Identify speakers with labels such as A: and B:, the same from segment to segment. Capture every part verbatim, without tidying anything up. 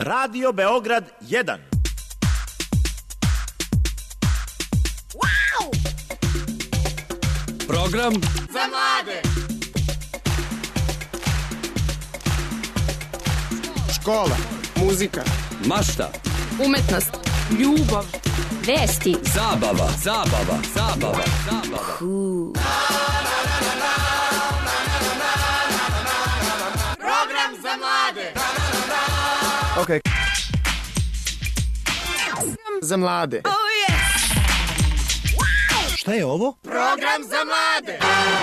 A: Radio Beograd jedan.
B: Wow!
C: Program
B: za mlade.
D: Škola, muzika,
C: mašta,
E: umetnost, ljubav, vesti,
C: zabava, zabava, zabava, zabava.
E: Cool.
B: Program za mlade.
D: Ok. Za mlade.
B: Oh yes!
A: Wow! Šta je ovo?
B: Program za mlade.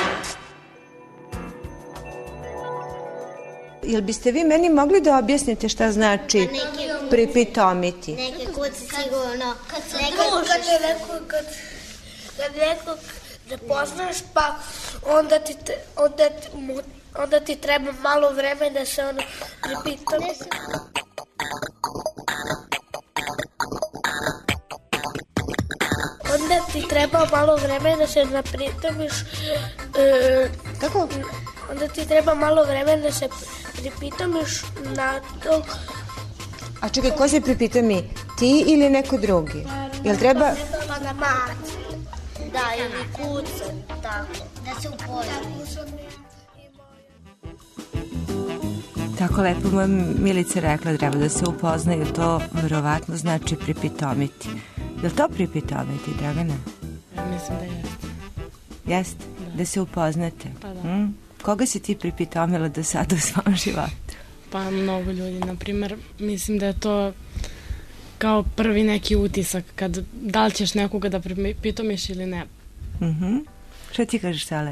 F: Jel biste vi meni mogli da objasnite šta znači pripitomiti?
G: Neke kuci sigurno. Kad se družiš. Kad, kad nekog ne poznaš, pa onda ti, te, onda, onda ti treba malo vreme da se ono pripitami. Onda ti treba malo vreme da se napritamiš. E,
F: Kako?
G: Onda ti treba malo vremena da se pripitamiš na to.
F: A čekaj, ko se pripitami? Ti ili neko drugi? Jel treba...
G: Pa da maci. Da, ili kuca, tako. Da se upozna.
F: Tako lepo moja Milica rekla, treba da se upoznaju, to verovatno znači pripitomiti. Jel to pripitomiti, Dragana?
H: Ja mislim da jeste.
F: Jeste? Da, da se upoznate?
H: Pa da.
F: Hmm? Koga si ti pripitomila do sada u svom životu?
H: Pa mnogo ljudi, na primjer, mislim da je to kao prvi neki utisak, kad da li ćeš nekoga da pripitomiš ili ne.
F: Uh-huh. Šta ti kažeš, Sale?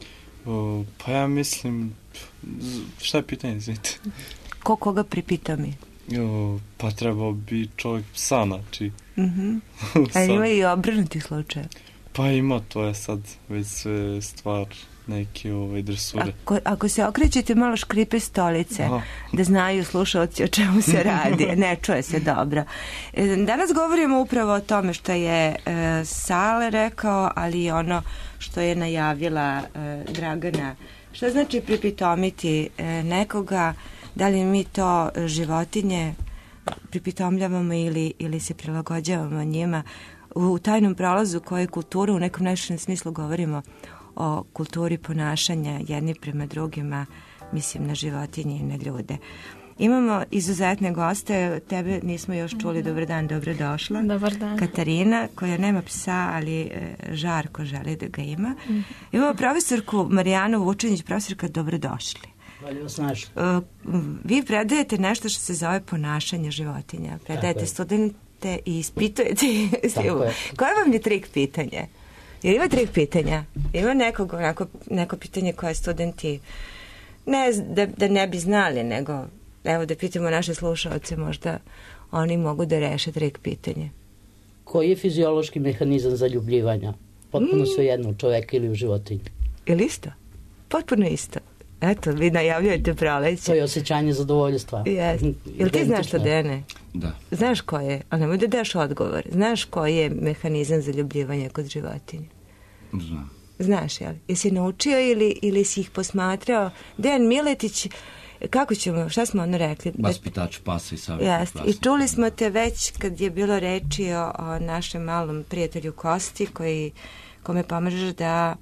I: O, pa ja mislim, šta je pitanje, znate?
F: Ko koga pripitomi?
I: O, pa trebao bi čovjek psa, znači.
F: Uh-huh. A ima i obrnuti slučaj?
I: Pa ima, to je sad već sve stvar neke ove dresure.
F: Ako, ako se okrećete malo škripe stolice, aha, da znaju slušalci o čemu se radi, ne čuje se dobro. Danas govorimo upravo o tome što je e, Sale rekao, ali i ono što je najavila e, Dragana. Šta znači pripitomiti e, nekoga, da li mi to životinje pripitomljavamo ili, ili se prilagođavamo njima? U tajnom prolazu koje kulturu u nekom najširem smislu govorimo o kulturi ponašanja jedni prema drugima, mislim na životinje i na ljude. Imamo izuzetne goste, tebe nismo još čuli, dobar dan, dobro došla.
H: Dobar dan.
F: Katarina, koja nema psa, ali e, žarko želi da ga ima. Mm. Imamo profesorku Marijanu Vučinić, profesorka, dobro došli.
J: Valje vas našli.
F: Uh, vi predajete nešto što se zove ponašanje životinja. Predajete studente i ispitujete. Koje vam je trik pitanje? Jer ima trik pitanja? Ima nekog, onako, neko pitanje koje studenti ne, da, da ne bi znali, nego evo da pitamo naše slušalce, možda oni mogu da reše trik pitanje.
J: Koji je fiziološki mehanizam zaljubljivanja? Potpuno mm. sve jedno u čoveka ili u životinju.
F: Ili isto? Potpuno isto. Eto, vi najavljujete proleće.
J: To je osjećanje zadovoljstva.
F: Yes. Jel ti znaš što, Dene?
I: Da.
F: Znaš ko je? Ali nemoj da daš odgovor. Znaš koji je mehanizam zaljubljivanja kod životinja?
I: Znam.
F: Znaš, jel? Jesi naučio ili, ili si ih posmatrao? Dejan Miletić, kako ćemo, šta smo ono rekli?
K: Vaspitač pasa i savjetnik
F: pasa. I čuli smo te već kad je bilo reči o, o našem malom prijatelju Kosti, koji, kome pomažeš da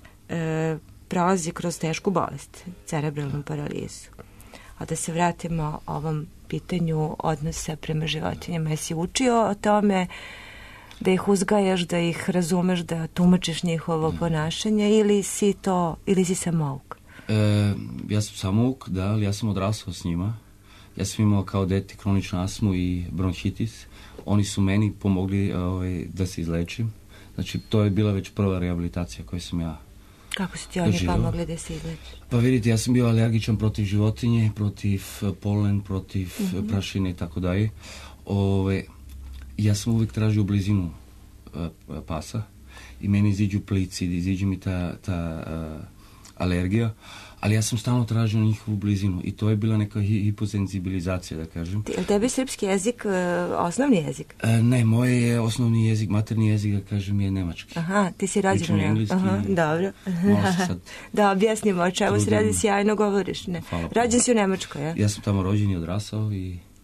F: e, prolazi kroz tešku bolest, cerebralnu paralizu. A da se vratimo ovom pitanju odnosa prema životinjama. Jesi učio o tome da ih uzgajaš, da ih razumeš, da tumačiš njihovo ponašanje ili si to, ili si samouk?
K: E, ja sam samouk, da, ali ja sam odrastao s njima. Ja sam imao kao dete kroničnu astmu i bronhitis. Oni su meni pomogli ovaj, da se izlečim. Znači, to je bila već prva rehabilitacija koju sam ja
F: Kako su ti oni doživao. Pomogli da se izleči?
K: Pa vidite, ja sam bio alergičan protiv životinje, protiv polen, protiv mm-hmm. prašine i tako dalje. Ove, ja sam uvijek tražio blizinu uh, pasa i meni iziđu plici, iziđu mi ta, ta uh, alergija, ali ja sam stalno tražio njihovu blizinu i to je bila neka hi- hiposenzibilizacija, da kažem.
F: Je li tebi srpski jezik uh, osnovni jezik?
K: Uh, ne, moje je osnovni jezik, materni jezik, da kažem, je nemački.
F: Aha, ti si rođen u
K: engleski.
F: Aha, dobro.
K: Sad
F: da objasnimo o čemu se radi, sjajno govoriš. Ne. Rođen si u Nemačkoj, ja?
K: Ja sam tamo rođen i odrasao i...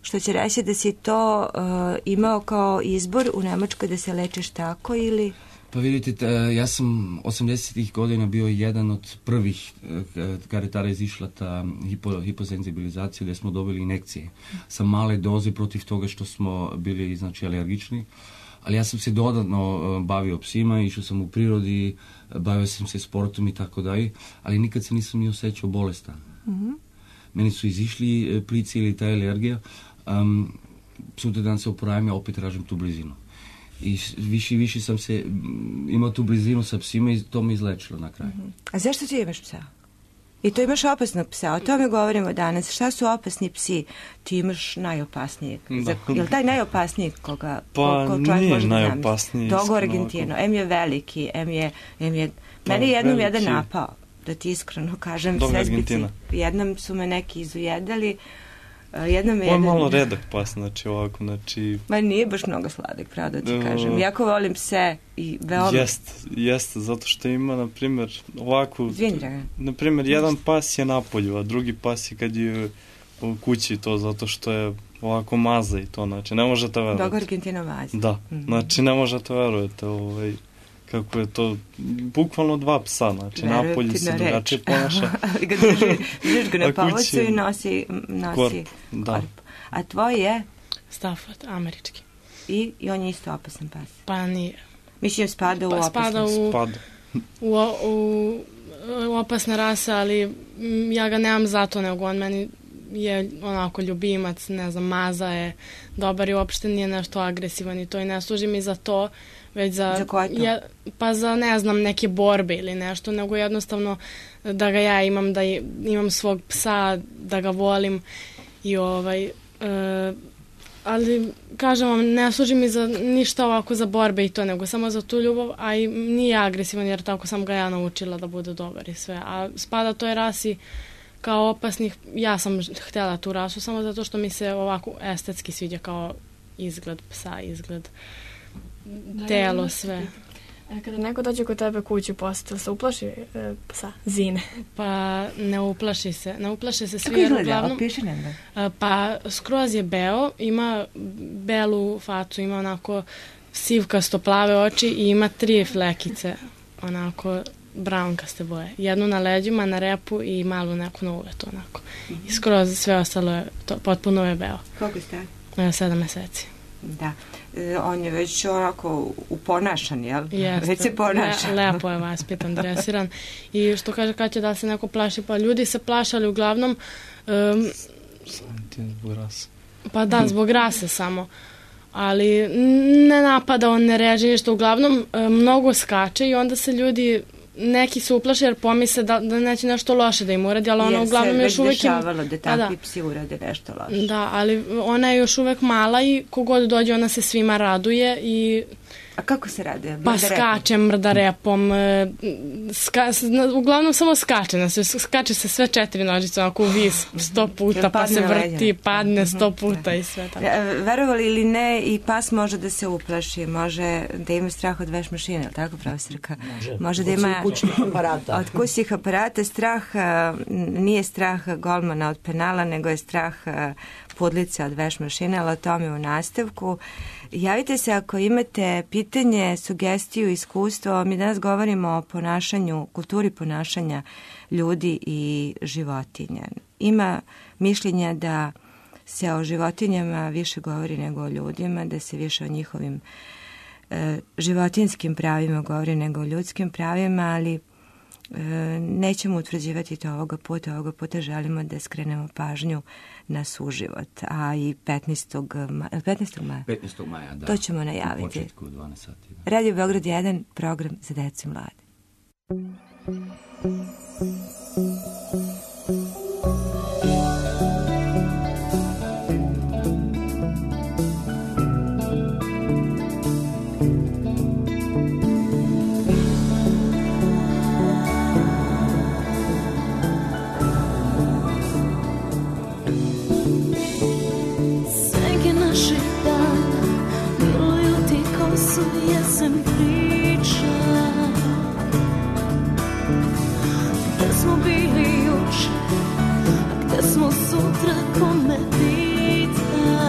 F: što će reći da si to uh, imao kao izbor u Nemačkoj da se lečiš tako ili...
K: Pa vidite, ja sam osamdesetih godina bio jedan od prvih kada je tada izišla ta hipo, hiposenzibilizacija gdje smo dobili injekcije sa male doze protiv toga što smo bili znači alergični. Ali ja sam se dodatno bavio psima, išao sam u prirodi, bavio sam se sportom i tako dalje, ali nikad se nisam ni osjećao bolestan. Mm-hmm. Meni su izišli plici ili ta alergija, um, sutra dan se oporavim, ja opet tražim tu blizinu. I više i više sam se imao tu blizinu sa psima i to me izlečilo na kraju.
F: Mm-hmm. A zašto ti imaš psa? I to imaš opasnog psa, o tome govorimo danas. Šta su opasni psi? Ti imaš najopasnijeg. Za, je li taj najopasniji koga
I: pa,
F: ko, ko čovjek može da
I: najopasniji.
F: Dogo Argentino. M je veliki, M je... M je meni je jednom veliki. Jedan napao, da ti iskreno kažem.
I: Dogo Argentina.
F: Jednom su me neki izujedali. Jednom je
I: jedan... malo
F: jedan...
I: redak pas, znači ovako, znači...
F: Ma nije baš mnogo sladak, pravo da ti kažem. Jako volim pse i veoma...
I: Jest, jest, zato što ima, na primjer, ovako...
F: Izvini, Dragan.
I: Na primjer, jedan pas je napolju, a drugi pas je kad je u kući to, zato što je ovako maza i to, znači, ne možete verovati.
F: Dogo Argentino maza.
I: Da, mm-hmm. znači, ne možete verovati, ovaj... kako je to, bukvalno dva psa, znači napolju se drugačije ponaša.
F: Ali ga drži, držiš ga na palacu i nosi, nosi
I: korp. Da.
F: korp. A tvoj je?
H: Stafford, američki.
F: I, I on je isto opasan pas?
H: Pa nije.
F: Mislim, spada u pa, opasnost.
H: Spada u,
I: spada.
H: U, u, u opasne rase, ali ja ga nemam zato, nego on meni je onako ljubimac, ne znam, maza je dobar i uopšte nije nešto agresivan i to i ne služi mi za to, već za,
F: za koje to?
H: Ja, pa za, ne znam, neke borbe ili nešto, nego jednostavno da ga ja imam, da imam svog psa, da ga volim i ovaj, e, ali kažem vam, ne služi mi za ništa ovako za borbe i to, nego samo za tu ljubav, a i nije agresivan jer tako sam ga ja naučila da bude dobar i sve, a spada toj rasi kao opasnih, ja sam htjela tu rasu samo zato što mi se ovako estetski sviđa kao izgled psa, izgled telo, sve.
L: Kada neko dođe kod tebe kući posjetiti, se uplaši e, psa, Zine?
H: Pa ne uplaši se. Ne uplaši se svi.
F: Kako izgleda?
H: Uglavnom,
F: opiši nam da.
H: Pa skroz je beo, ima belu facu, ima onako sivkasto plave oči i ima tri flekice, onako brownkaste boje. Jednu na leđima, na repu i malu neku na uvetu, onako. I skroz sve ostalo je, to, potpuno je beo.
F: Koliko ste?
H: Sedam meseci.
F: Da. E, on je već onako uponašan, jel?
H: Jeste.
F: Već se ponaša.
H: Le, lepo je vaspitan, dresiran. I što kaže Kaća, da se neko plaši, pa ljudi se plašali uglavnom... Um,
I: zbog rase.
H: Pa da, zbog rase samo. Ali ne napada, on ne reži ništa. Uglavnom, mnogo skače i onda se ljudi... Neki su uplaši jer pomisle da, da neće nešto loše da im uradi, ali ona uglavnom još uvijek...
F: Jer se već dešavalo da takvi psi urade nešto loše.
H: Da, ali ona je još uvijek mala i kogod dođe ona se svima raduje i...
F: A kako se raduje?
H: Pa skače, mrda repom, ska, uglavnom samo skače na sve, skače se sve četiri nožice, onako u vis sto puta, pa se vrti, padne sto puta i sve tako.
F: Verovali ili ne, i pas može da se uplaši, može da ima strah od veš mašine, ili tako, profesorka?
J: Može,
F: može da ima,
J: od kućnih aparata.
F: Od kućnih aparata strah, nije strah golmana od penala, nego je strah pudlice od veš mašine, ali o tome u nastavku. Javite se ako imate pitanje, sugestiju, iskustvo. Mi danas govorimo o ponašanju, kulturi ponašanja ljudi i životinja. Ima mišljenja da se o životinjama više govori nego o ljudima, da se više o njihovim e, životinskim pravima govori nego o ljudskim pravima, ali e, nećemo utvrđivati to ovoga puta. Ovoga puta želimo da skrenemo pažnju na suživot, a i petnaestog maja,
K: petnaestog maja, da.
F: To ćemo najaviti.
K: U početku, dvanaest sati. Da.
F: Radio Beograd jedan, program za decu i mlade.
M: Jesen priča, gde smo bili juče, a gde smo sutra, ko me pita.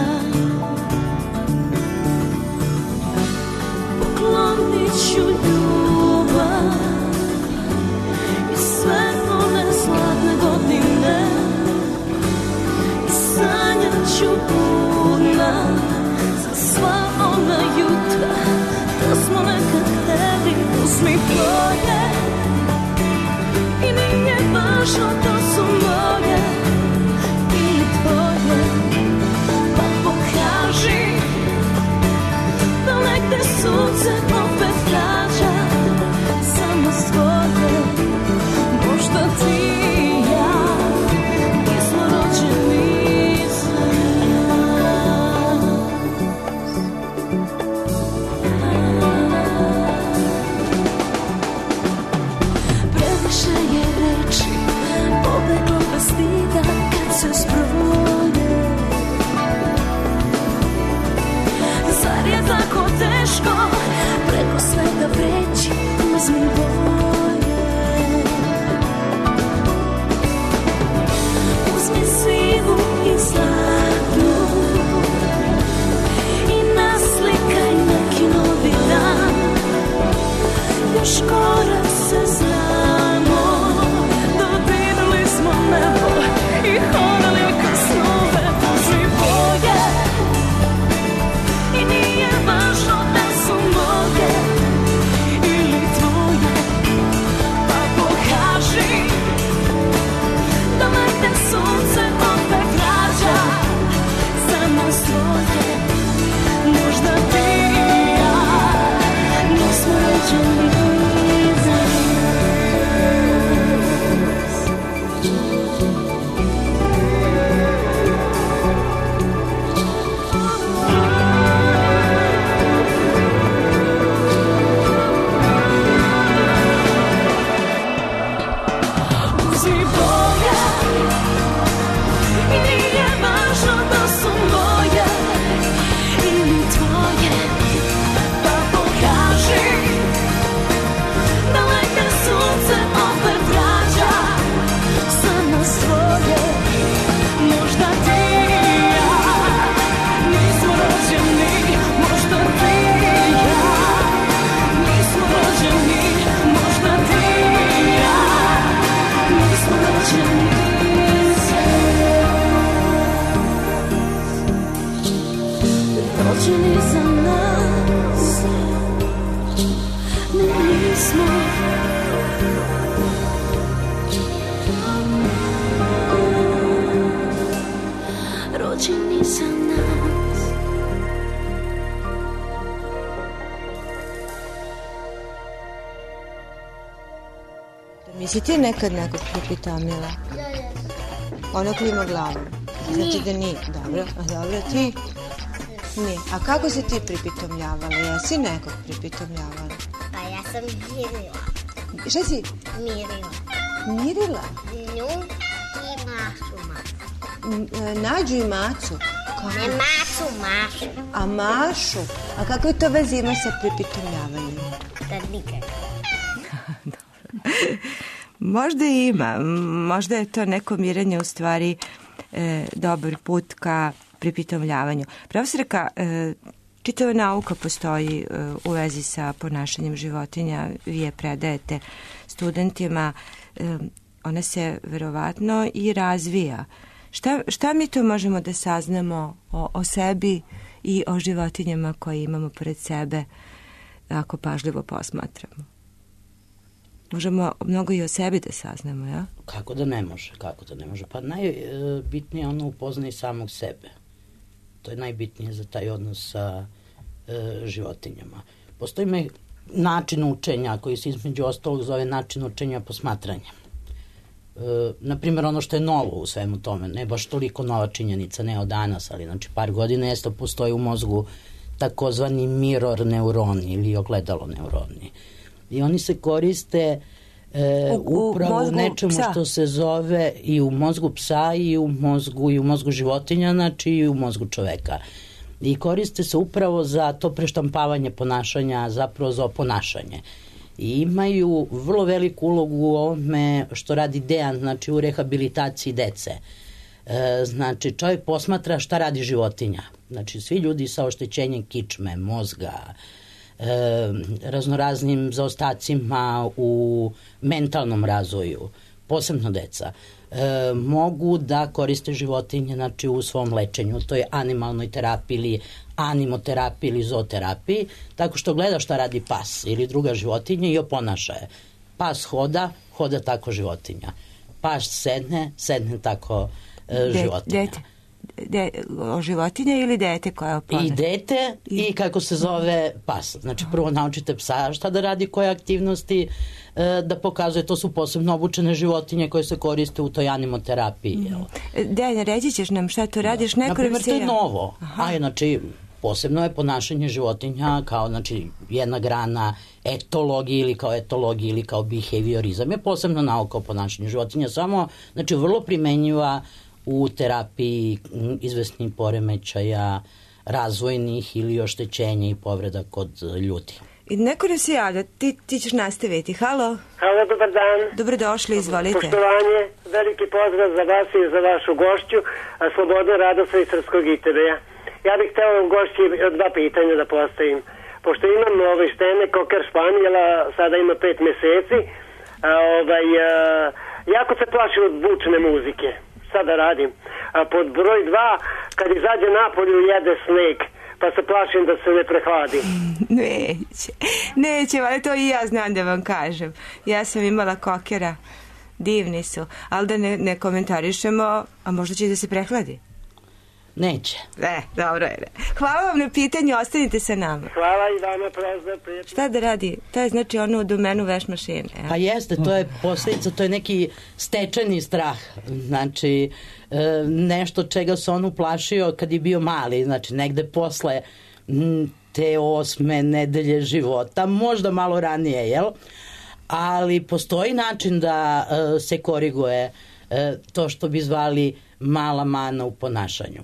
M: rođeni za nas. Ne, nismo. Rođeni za nas.
F: Mi si ti nekad nekog pripitomila?
G: Ja, ja.
F: Ono klima glavom. Znači da nije. Dobro, a dobro, ti? Nije. A kako se ti pripitomljavala? Jesi nekog pripitomljavala?
G: Pa ja sam mirila.
F: Šta si?
G: Mirila.
F: Mirila?
G: Nju i Mašu, Mašu.
F: N- Nađu i Macu? Kako?
G: Ne Macu, Mašu.
F: A Mašu? A kako je to veze ima sa pripitomljavanjem?
G: Da nikad.
F: Možda i ima. Možda je to neko mirenje u stvari e, dobar put ka pripitomljavanju. Profesorka, e, čitava nauka postoji e, u vezi sa ponašanjem životinja. Vi je predajete studentima. E, ona se verovatno i razvija. Šta, šta mi to možemo da saznamo o, o sebi i o životinjama koje imamo pored sebe ako pažljivo posmatramo? Možemo mnogo i o sebi da saznamo, ja?
J: Kako da ne može, kako da ne može. Pa najbitnije je ono upoznaje samog sebe. To je najbitnije za taj odnos sa e, životinjama. Postoji me način učenja koji se između ostalog zove način učenja posmatranja. E, naprimjer, ono što je novo u svemu tome, ne baš toliko nova činjenica, ne od danas, ali znači par godina jeste postoji u mozgu takozvani mirror neuroni ili ogledalo neuroni. I oni se koriste e,
F: u, u
J: upravo u nečemu psa. Što se zove i u mozgu psa i u mozgu, i u mozgu životinja, znači i u mozgu čoveka. I koriste se upravo za to preštampavanje ponašanja, zapravo za oponašanje. I imaju vrlo veliku ulogu u ovome što radi Dejan, znači u rehabilitaciji dece. E, znači čovjek posmatra šta radi životinja. Znači svi ljudi sa oštećenjem kičme, mozga, E, raznoraznim zaostacima u mentalnom razvoju, posebno deca, e, mogu da koriste životinje znači, u svom lečenju, to je animalnoj terapiji ili animoterapiji ili zooterapiji, tako što gleda šta radi pas ili druga životinja i oponaša je. Pas hoda, hoda tako životinja. Pas sedne, sedne tako e, životinja.
F: Dete. De, o životinje ili dete koja oponaša?
J: I dete i, i kako se zove pas. Znači prvo naučite psa šta da radi, koje aktivnosti e, da pokazuje. To su posebno obučene životinje koje se koriste u toj animoterapiji. Mm.
F: Dejan, reći ćeš nam šta to radiš?
J: Da. Naprimjer, to je novo. Aha. A znači posebno je ponašanje životinja kao znači jedna grana etologije ili kao etologija ili kao behaviorizam. Je posebno nauka o ponašanju životinja. Samo znači vrlo primenjiva u terapiji izvesnih poremećaja razvojnih ili oštećenja i povreda kod ljudi.
F: I neko nas se javlja, ti, ti ćeš nastaviti. Halo?
N: Halo, dobar dan.
F: Dobrodošli, izvolite.
N: Poštovanje, veliki pozdrav za vas i za vašu gošću, Slobodna Radosa iz Srpskog I T V-a. Ja bih hteo gošći dva pitanja da postavim. Pošto imam ove štene, koker španijela, sada ima pet meseci, a, ovaj, a, jako se plaši od bučne muzike. Sada radim. A pod broj dva, kad izađe napolju jede sneg, pa se plašim da se ne prehladi.
F: Neće, neće, ali to i ja znam da vam kažem. Ja sam imala kokera, divni su, ali da ne, ne komentarišemo, a možda će da se prehladi.
J: Neće.
F: Ne, dobro je. Ne. Hvala vam na pitanju, ostanite sa nama.
N: Hvala i vama, pozdrav, prijatno.
F: Šta da radi? To je znači ono u domenu veš mašine. Ja.
J: Pa jeste, to je posljedica, to je neki stečeni strah. Znači, e, nešto čega se on uplašio kad je bio mali, znači negde posle m, te osme nedelje života, možda malo ranije, jel? Ali postoji način da e, se koriguje e, to što bi zvali mala mana u ponašanju.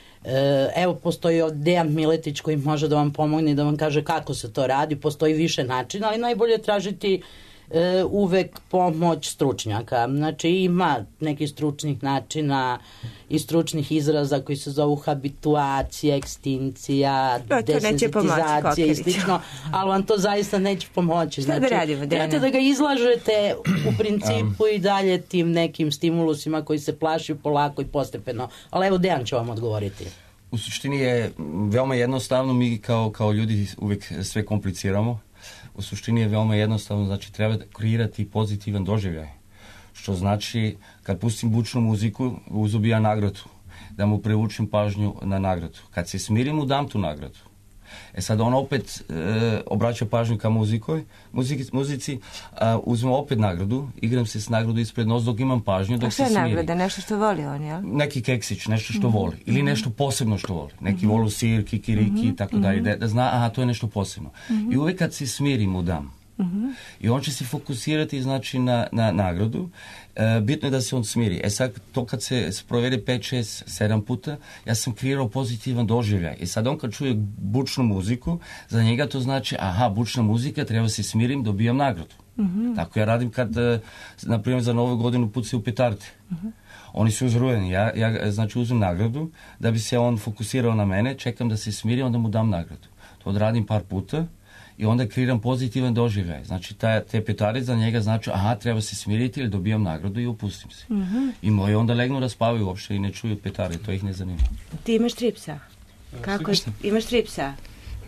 J: Evo, postoji Dejan Miletić koji može da vam pomogne i da vam kaže kako se to radi. Postoji više načina, ali najbolje je tražiti e, uvek pomoć stručnjaka. Znači, ima nekih stručnih načina i stručnih izraza koji se zovu habituacija, ekstincija,
F: no,
J: desensitizacija i slično, ali vam to zaista neće pomoći.
F: Šta znači, da radimo,
J: trebate da ga izlažete u principu um. i dalje tim nekim stimulusima koji se plaši polako i postepeno. Ali evo, Dejan će vam odgovoriti.
K: U suštini je veoma jednostavno, mi kao, kao ljudi uvijek sve kompliciramo. U suštini je veoma jednostavno, znači treba kreirati pozitivan doživljaj. Što znači, kad pustim bučnu muziku, uzubija nagradu, da mu privučem pažnju na nagradu. Kad se smirim, mu dam tu nagradu. E sad on opet e, obraća pažnju ka muzikoj, muzici, muzici a, uzmem opet nagradu, igram se s nagradu ispred nos dok imam pažnju, dok se smiri.
F: A šta je nagrada? Nešto što voli on, jel?
K: Neki keksić, nešto što
F: Mm-hmm.
K: voli. Ili nešto posebno što voli. Neki volu sir, kikiriki i
F: Mm-hmm.
K: tako dalje. Da, da zna, aha, to je nešto posebno.
F: Mm-hmm.
K: I uvijek kad se smiri mu dam.
F: Mm-hmm.
K: I on će se fokusirati znači na, na nagradu. E, bitno je da se on smiri. E sad, to kad se provede pet, šest, sedam puta, ja sam kreirao pozitivan doživljaj. I sad on kad čuje bučnu muziku, za njega to znači, aha, bučna muzika, treba se smirim, dobijam nagradu.
F: Mm-hmm.
K: Tako ja radim kad, e, na primjer, za novu godinu pucaju petarde.
F: Mm-hmm.
K: Oni su uzrujeni. Ja, ja znači uzmem nagradu, da bi se on fokusirao na mene, čekam da se smiri, onda mu dam nagradu. To odradim par puta. I onda kreiram pozitivan doživljaj. Znači, ta, te petare za njega znači, aha, treba se smiriti ili dobijam nagradu i opustim se.
F: Mm-hmm.
K: I moji onda legnu da spavaju uopšte i ne čuju petare, to ih ne zanima.
F: Ti imaš tri psa? Kako je? Imaš tri psa?
I: E,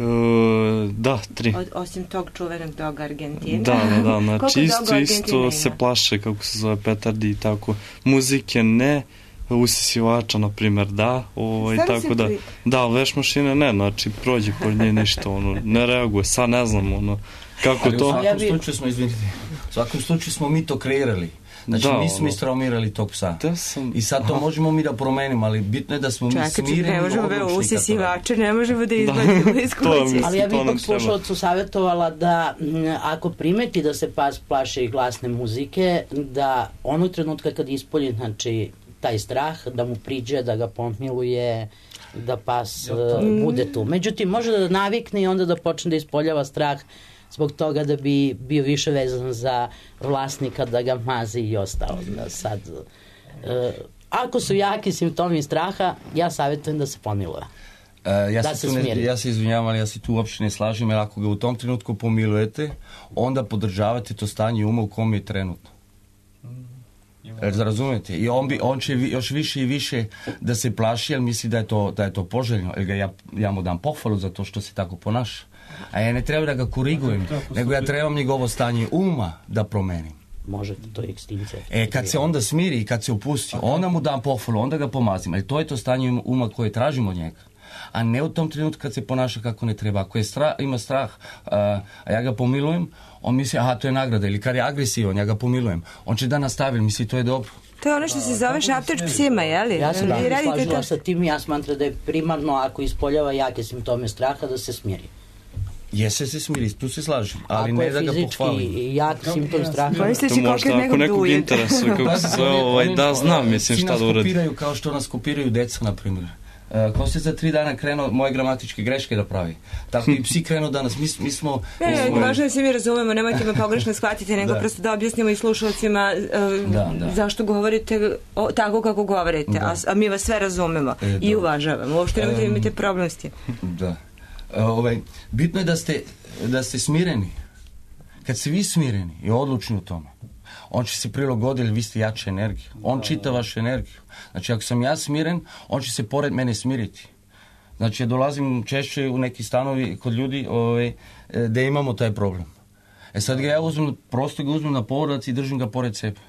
I: da, tri.
F: Od, osim tog čuvenog doga Argentina.
I: Da, da, da, znači isto, isto
F: ima?
I: se plaše kako se zove petardi i tako. Muzike ne, usisivača, na primjer, da, ovaj, tako da, pri... da, veš mašine ne, znači, prođe pored nje ništa, ono, ne reaguje, sad ne znam, ono, kako
K: ali
I: to...
K: u svakom slučaju smo, izvinite, u svakom slučaju smo mi to kreirali. Znači,
I: da,
K: mi smo istraumirali tog psa.
I: Da sam...
K: I sad to aha. možemo mi da promenimo, ali bitno je da smo
F: čekaj,
K: mi smireni.
F: Čekaj, ne možemo be usisivače, ne možemo da izbacimo iz kuće.
J: Ali ja bih ipak slušalcu savjetovala da m, ako primeti da se pas plaše i glasne muzike, da onog trenutka kad ispolji, znači, taj strah, da mu priđe, da ga pomiluje, da pas uh, bude tu. Međutim, može da navikne i onda da počne da ispoljava strah zbog toga da bi bio više vezan za vlasnika, da ga mazi i ostao. Da sad, uh, ako su jaki simptomi straha, ja savjetujem da se pomiluje.
K: Uh, ja,
J: da
K: se se ne, ja se izvinjavam, ali ja se tu uopšte ne slažem, jer ako ga u tom trenutku pomilujete, onda podržavate to stanje uma u kom je trenutno. Razumete? I on, bi, on će vi, još više i više da se plaši, jer misli da je to, da je to poželjno. Jer ga ja, ja mu dam pohvalu za to što se tako ponaša. A ja ne treba da ga korigujem, nego ja trebam njegovo stanje uma da promenim.
J: Možete, to je ekstincija.
K: E, kad se onda smiri i kad se opusti, onda mu dam pohvalu, onda ga pomazim. Ali to je to stanje uma koje tražimo od njega. A ne u tom trenutku kad se ponaša kako ne treba. Ako je strah, ima strah, a, a ja ga pomilujem, on misli, aha, to je nagrada. Ili kad je agresivan, ja ga pomilujem. On će da nastavi, misli, to je dobro.
F: To je ono što se zove šaptač psima, jeli?
J: Ja sam
F: Vi
J: da slažila
F: to...
J: sa tim, ja smatram da je primarno, ako ispoljava jake simptome straha, da se smiri.
K: Jese se smiri, tu se slažem, ali
J: ako
K: ne da ga pohvalim.
J: Ako je fizički jak simptom straha...
I: To možda ako nekog interesuje, kako se zove, ovaj, da znam, mislim šta da uradi.
K: Kopiraju kao što nas kopiraju deca, na primjer. Uh, ko se za tri dana krenuo moje gramatičke greške da pravi. Tako i psi krenuo danas. Mi, mi smo...
F: Ne, ne, smo... važno da se mi razumemo, nemojte me pogrešno shvatiti, nego da. prosto da objasnimo i slušalcima uh, da, da. zašto govorite o, tako kako govorite, a, a mi vas sve razumemo e, i uvažavamo. Uopšte nemojte um, imate problem s tim.
K: Da. Uh, ovaj, bitno je da ste, da ste smireni. Kad ste vi smireni i odlučni u tome, on će se prilagoditi, jer vi ste jača energija. On čita vašu energiju. Znači, ako sam ja smiren, on će se pored mene smiriti. Znači, ja dolazim češće u neki stanovi kod ljudi ove, da imamo taj problem. E sad ga ja uzmem, prosto ga uzmem na povrac i držim ga pored sebe.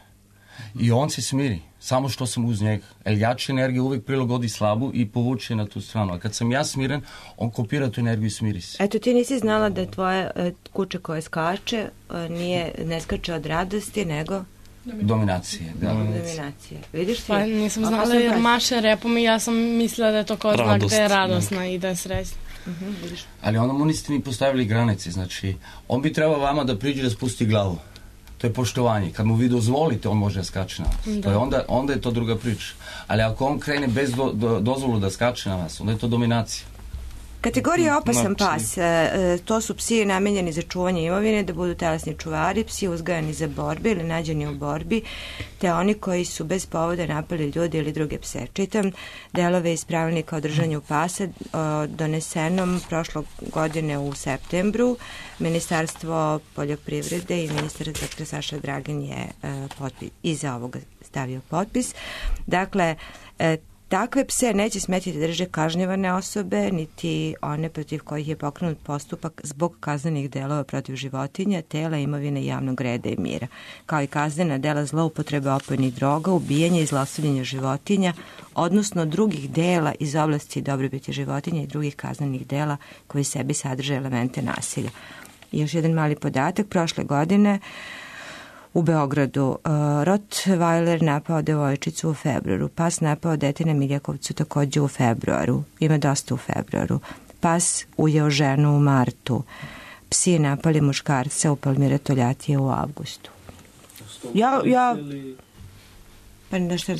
K: I on se smiri, samo što sam uz njega. Jer jača energija uvijek prilagodi slabu i povuče na tu stranu. A kad sam ja smiren, on kopira tu energiju i smiri se.
F: Eto, ti nisi znala da tvoja kuća koja skače nije, ne skače od radosti, nego...
K: Dominacije, da.
F: Dominacije. Vidiš ti?
H: Pa nisam znala jer pas. Maše repom i ja sam mislila da je to kao znak da je radosna i da je srećna.
F: Uh-huh, vidiš.
K: Ali onda mu niste ni postavili granice, znači on bi trebao vama da priđe da spusti glavu. To je poštovanje. Kad mu vi dozvolite, on može da skače na vas. To je onda, onda je to druga priča. Ali ako on krene bez do, do, dozvolu da skače na vas, onda je to dominacija.
F: Kategorija opasan pas, e, to su psi namenjeni za čuvanje imovine, da budu telesni čuvari, psi uzgajani za borbe ili nađeni u borbi, te oni koji su bez povoda napali ljudi ili druge pse. Čitam delove iz pravilnika o držanju pasa o, donesenom prošlog godine u septembru. Ministarstvo poljoprivrede i ministar doktor Saša Dragin je e, potpis, iza ovoga stavio potpis. Dakle, e, Takve pse neće smeti da drže kažnjavane osobe, niti one protiv kojih je pokrenut postupak zbog kaznenih delova protiv životinja, tela, imovine, javnog reda i mira, kao i kaznena dela zloupotrebe opojnih droga, ubijanja i zlostavljanja životinja, odnosno drugih dela iz oblasti dobrobiti životinja i drugih kaznenih dela koji sebi sadrže elemente nasilja. I još jedan mali podatak, prošle godine u Beogradu uh, Rottweiler napao devojčicu u februaru, pas napao dete na Miljakovcu takođe u februaru, ima dosta u februaru, pas ujeo ženu u martu, psi napali muškarca u Palmira Toljatije u avgustu. Ja, ja... Pa nešto,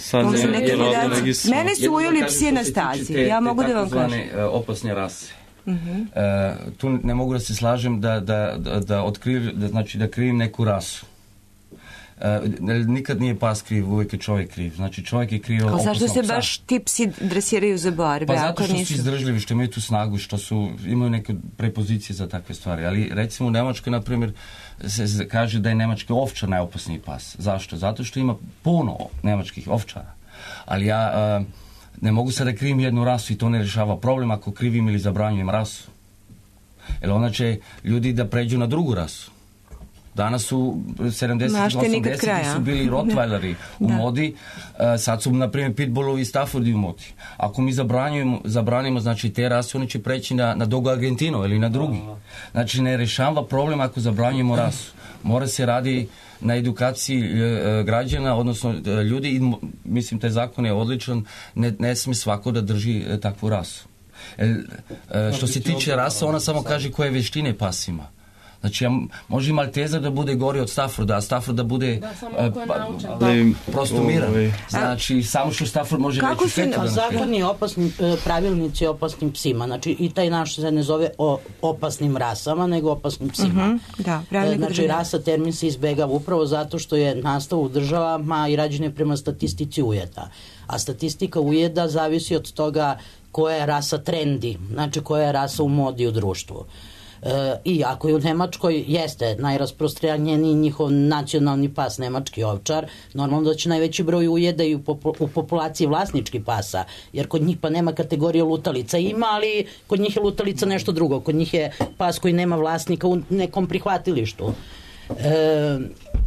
F: mene su ujeli psi na stazi, ja mogu da vam kažem.
K: Opasne rase. Uh-huh. Uh, tu ne mogu da se slažem da, da, da, da, otkriv, da, znači, da krivim neku rasu. Uh, nikad nije pas kriv, uvijek je čovjek kriv. Znači čovjek je kriv opasnog psa.
F: Zašto se baš ti psi dresiraju za borbe?
K: Pa zato što su izdržljivi, što imaju tu snagu, što su, imaju neke prepozicije za takve stvari. Ali recimo u Nemačkoj, na primjer, se, se kaže da je nemački ovčar najopasniji pas. Zašto? Zato što ima puno nemačkih ovčara. Ali ja... Uh, ne mogu sad da krivim jednu rasu i to ne rješava problem ako krivim ili zabranjujem rasu. Jer onda će ljudi da pređu na drugu rasu. Danas su sedamdesetih, osamdesetih su bili Rottweileri u modi, sad su, na primjer, Pitbullovi i Staffordi u modi. Ako mi zabranjujemo, zabranimo, znači, te rase, oni će preći na, na Dogo Argentino ili na drugi. Znači, ne rješava problem ako zabranjujemo rasu. Mora se radi na edukaciji e, građana, odnosno e, ljudi, i, mislim, taj zakon je odličan, ne, ne smije svako da drži e, takvu rasu. E, e, što se tiče rasa, ona samo kaže koje veštine pas ima. Znači, ja, može i Maltezer da bude gori od Stafforda, a Stafford da bude
H: da, samo ako je naučen.
K: Pa, prosto miran. Znači, samo što Stafford može
J: kako
K: reći fetu da naši.
J: Zakoni opasni, pravilnici o opasnim psima, znači i taj naš se ne zove o opasnim rasama, nego opasnim psima.
F: Mm-hmm, da, pravilnik
J: znači, državlja. Rasa termin se izbegava upravo zato što je nastav u državama i rađene prema statistici ujeda. A statistika ujeda zavisi od toga koja je rasa trendi, znači koja je rasa u modi u društvu. E, i ako je u Nemačkoj jeste najrasprostranjeniji njihov nacionalni pas nemački ovčar, normalno da će najveći broj ujeda i u, popu, u populaciji vlasnički pasa, jer kod njih pa nema kategorije lutalica, ima, ali kod njih je lutalica nešto drugo, kod njih je pas koji nema vlasnika u nekom prihvatilištu. E,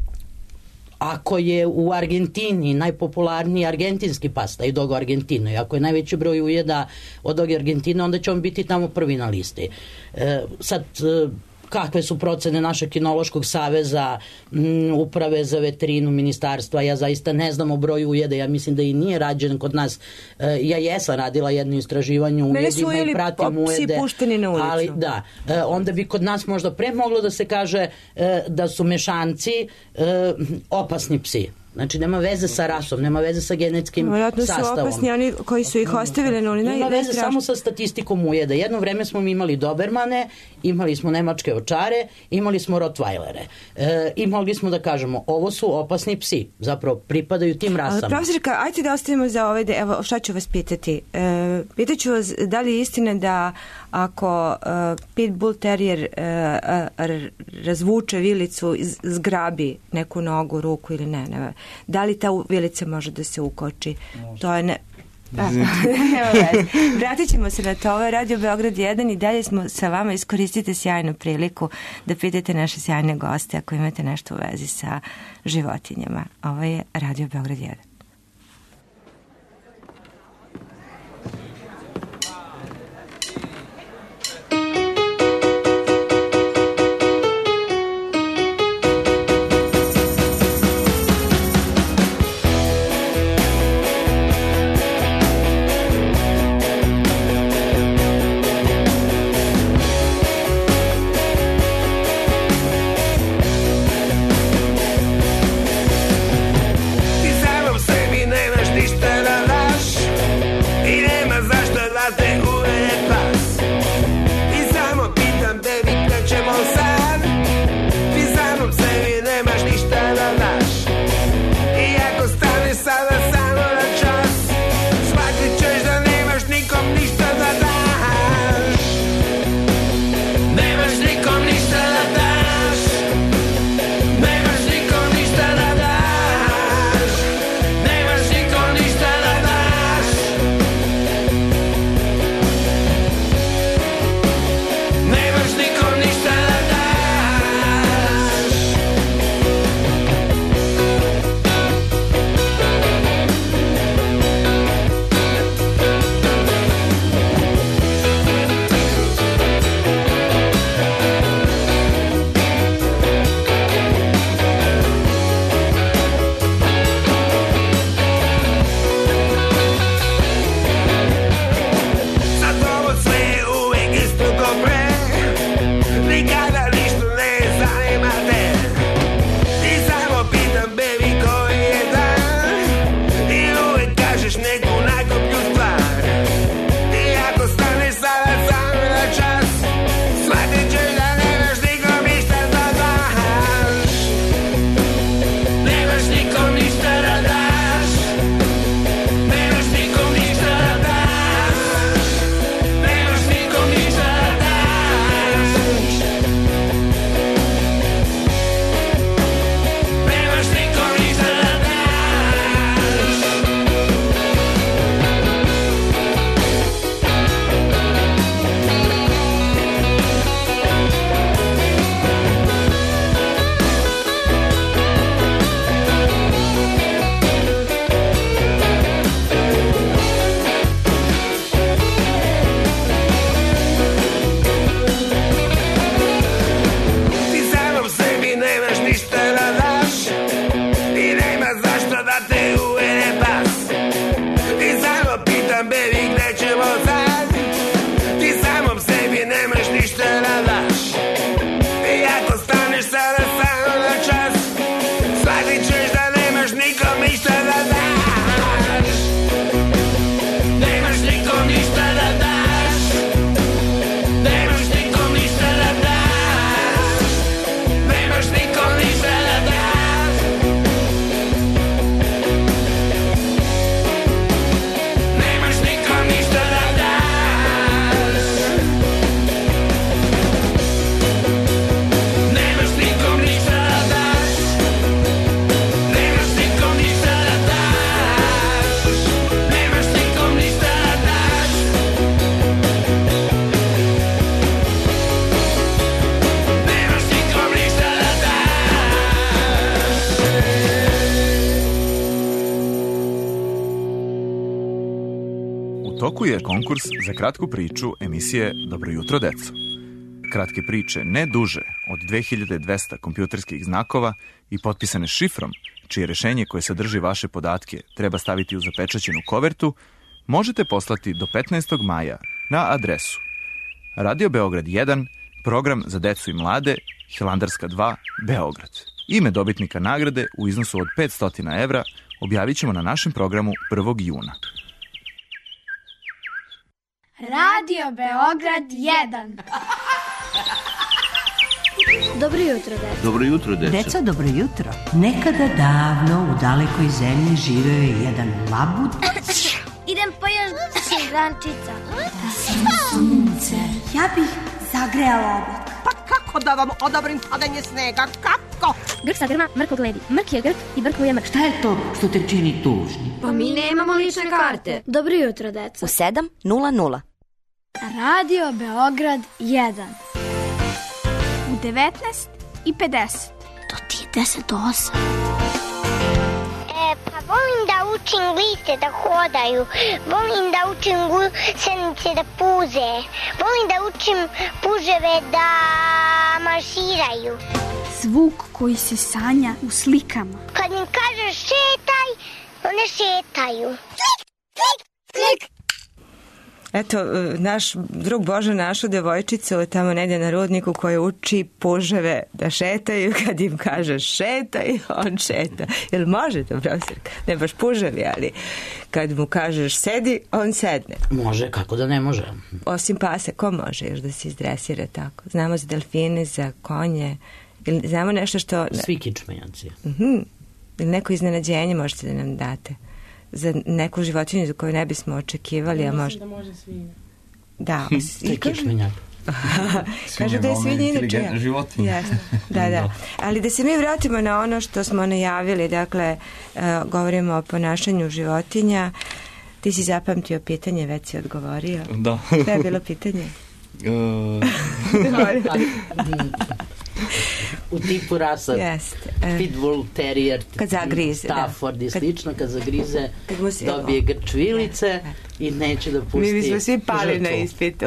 J: ako je u Argentini najpopularniji argentinski pas, taj Dogo Argentino, i ako je najveći broj ujeda od Dogo Argentino, onda će on biti tamo prvi na listi. E, sad, kakve su procene našeg kinološkog saveza, m, uprave za veterinu, ministarstva, ja zaista ne znam o broju ujeda, ja mislim da i nije rađen kod nas. E, ja jesam radila jedno istraživanje u ujedima i pratim ujede, ali da, e, onda bi kod nas možda pre moglo da se kaže e, da su mešanci e, opasni psi. Znači, nema veze sa rasom, nema veze sa genetskim
F: Vjerojatno
J: sastavom.
F: Vjerojatno su opasni oni koji su ih ostavili, no oni
J: nema veze samo sa statistikom ujeda. Jedno vreme smo imali Dobermane, imali smo nemačke ovčare, imali smo Rottweilere. E, I mogli smo da kažemo, ovo su opasni psi, zapravo pripadaju tim rasama.
F: Ali, profesorka, ajte da ostavimo za ovaj, de, evo, šta ću vas pitati? E, pitaću vas, da li je istina da ako uh, Pitbull Terrier uh, razvuče vilicu, zgrabi neku nogu, ruku ili ne, ne, da li ta vilica može da se ukoči? Može. To je ne... Vratit ćemo se na to. Ovo je Radio Beograd jedan i dalje smo sa vama. Iskoristite sjajnu priliku da pitate naše sjajne goste ako imate nešto u vezi sa životinjama. Ovo je Radio Beograd jedan.
O: toku je konkurs za kratku priču emisije Dobro jutro, deco. Kratke priče ne duže od dve hiljade dvesta kompjuterskih znakova i potpisane šifrom, čije rešenje koje sadrži vaše podatke treba staviti u zapečaćenu kovertu, možete poslati do petnaestog maja na adresu Radio Beograd jedan, program za decu i mlade, Hilandarska dva, Beograd. Ime dobitnika nagrade u iznosu od petsto evra objavit ćemo na našem programu prvog juna.
P: Radio Beograd jedan.
Q: Dobro jutro, deco.
R: Dobro jutro, deco.
S: Deco, dobro jutro. Nekada davno u dalekoj zemlji živeo je jedan labud.
P: Idem po još šigrančica.
S: Da sam sunce,
P: Ja bih zagrejala obok.
S: pa kako da vam odobrim padanje snega, kako?
Q: Grk sa grma, mrko gledi. Mrk je grk i brko je mrk.
S: Šta je to što te čini tužni?
P: Pa mi nemamo lične karte.
Q: Dobro jutro, deco.
T: U sedam nula nula.
P: Radio Beograd jedan. U devetnaest i pedeset.
Q: To ti je deset do osam.
G: E, pa volim da učim liste da hodaju. Volim da učim gusenice da puze. Volim da učim puževe da marširaju.
P: Zvuk koji se sanja u slikama.
G: Kad im kažeš šetaj, one šetaju. Klik, klik, klik.
F: Eto, naš drug Božo našo devojčicu tamo negdje na rudniku koja uči puževe da šetaju. Kad im kaže šetaj, on šeta. Jel može to, profesorka? Ne baš puževi, ali kad mu kažeš sedi, on sedne.
J: Može, kako da ne može.
F: Osim pasa, ko može još da se izdresira tako? Znamo za delfine, za konje. Ili znamo nešto što...
J: Svi kičmenjaci.
F: Uh-huh. Ili neko iznenađenje možete da nam date za neku životinju za koju ne bismo očekivali, a možda...
H: da može svinja.
F: Da.
J: To je kičmenjak.
F: Kažu da je svinja inače.
K: Životinja.
F: Yes. Da, da. Ali da se mi vratimo na ono što smo najavili, dakle, uh, govorimo o ponašanju životinja. Ti si zapamtio pitanje, već si odgovorio.
I: Da.
F: Šta je bilo pitanje?
I: Uh...
J: U tipu rasa
F: Jeste.
J: Pitbull, Terrier,
F: Kad zagrize,
J: Stafford
F: da.
J: i slično, kad zagrize
F: Kad mu se-
J: dobije grčvilice i neće da pusti
F: Mi bismo svi pali
J: žrtvu.
F: na ispitu.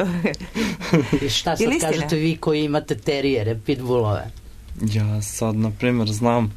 J: I šta sad
F: Ili istina?
J: kažete vi koji imate terijere, pitbullove?
I: Ja sad, na primjer, znam,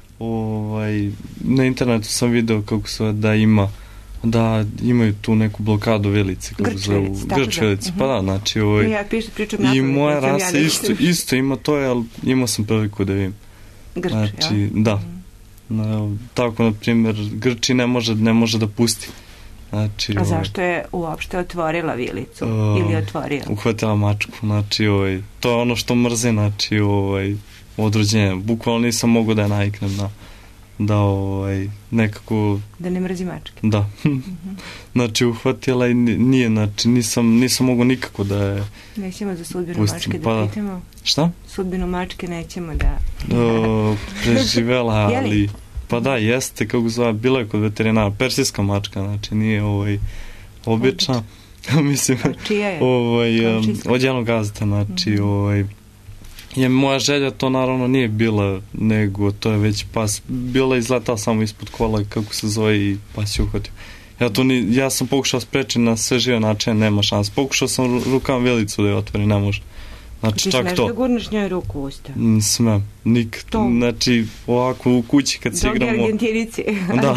I: ovaj, na internetu sam video kako se da ima, da imaju tu neku blokadu vilice.
F: Grčvilice, tako da.
I: Grčvilice, pa da, znači, ovaj,
F: Ja pišem, pričam
I: i
F: napamet,
I: moja
F: nisam ja
I: rasa
F: ništa.
I: isto, isto ima to, ali imao sam priliku da vidim.
F: Grč,
I: Znači,
F: ja?
I: da. Na, tako, na primjer, Grči ne može, ne može da pusti. Znači,
F: A
I: ovaj,
F: zašto je uopšte otvorila vilicu?
I: Uh,
F: Ili otvorio?
I: Uhvatila mačku, znači, ovaj, to je ono što mrze, znači, ovaj, od rođenja. Bukvalno nisam mogao da je naviknem na, da, ovaj, nekako,
F: Da ne mrzi mačke.
I: da. Znači, uhvatila i ni- nije, znači, nisam, nisam mogao nikako da je
F: Nećemo za sudbinu
I: pustim.
F: mačke da
I: Pa da.
F: pitamo.
I: Šta?
F: Sudbinu mačke nećemo da...
I: O, preživela,
F: Je li?
I: ali, pa da, jeste, kako zove, bila je kod veterinara, persijska mačka, znači, nije, ovaj, obična. Mislim,
F: čija je?
I: ovaj, um,
F: Komšijska?
I: od jednog gazda, znači, ovaj, je moja želja, to naravno nije bila, nego to je već pas, bila izletala samo ispod kola, kako se zove, i pas je uhvatio. Ja, to ni, ja sam pokušao sprečiti na sve žive načine, nema šans. Pokušao sam ru- rukama vilicu da je otvori, ne može. Znači,
F: Ti
I: čak
F: smeš
I: to.
F: da gurneš njoj ruku u usta.
I: Mm, Smem, nikad.
F: To.
I: Znači, ovako u kući kad se
F: Drugi
I: igramo...
F: Argentinici.
I: Da.